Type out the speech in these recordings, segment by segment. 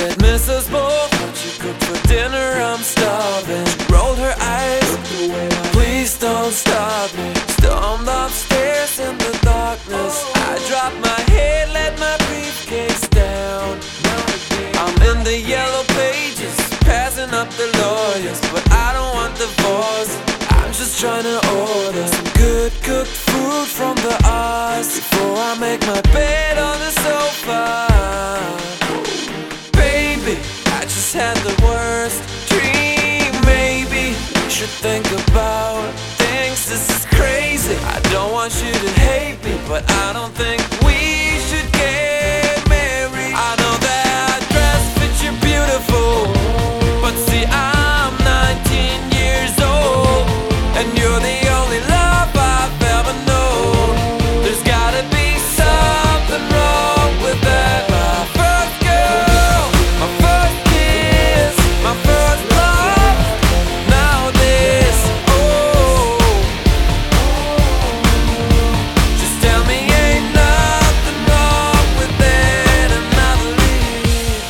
said, Mrs. Moore, what you cook for dinner? I'm starving. She rolled her eyes, please don't stop me. Stormed upstairs in the darkness. I dropped my head, let my briefcase down. I'm in the yellow pages, passing up the lawyers, but I don't want divorce. I'm just trying to order some good cooked food from the Oz before I make my bed on the sofa. Baby, I just had the worst dream. Maybe we should think about things. This is crazy. I don't want you to hate me, but I don't think we should get married. I know that dress fits you beautiful, but see, I'm 19 years old, and you're the only love I've ever known. There's gotta be something wrong with that. My first girl, my first kiss, my first love. Now this, just tell me ain't nothing wrong with that, and I believe.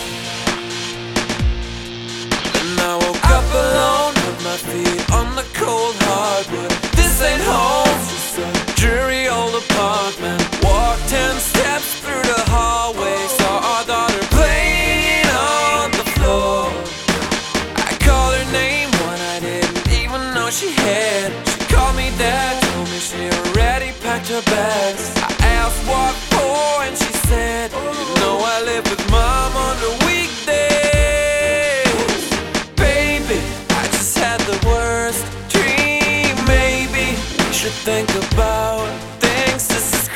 And I woke up alone with my feet on the cold hardwood. This ain't home, dreary old apartment. Walked 10 steps through the hallway, saw our daughter playing on the floor. I called her name, one I didn't even know she had. She called me dad, told me she already packed her bags. I asked what for, and she said, you know I live with mom on the weekdays. Baby, I just had the worst dream. Maybe we should think about things. This is